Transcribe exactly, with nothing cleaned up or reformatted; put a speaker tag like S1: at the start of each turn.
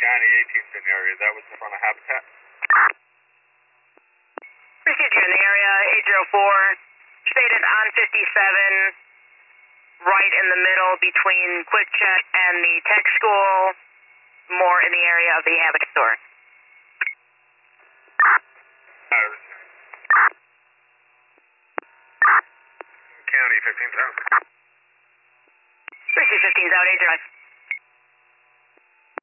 S1: County, eighteenth in the area. That was in front of Habitat.
S2: Received you in the area, eight zero four, stated on fifty-seven, right in the middle between Quick Check and the tech school, more in the area of the Habitat store.
S1: County, fifteen thousand.
S2: Received fifteen out, eight drive.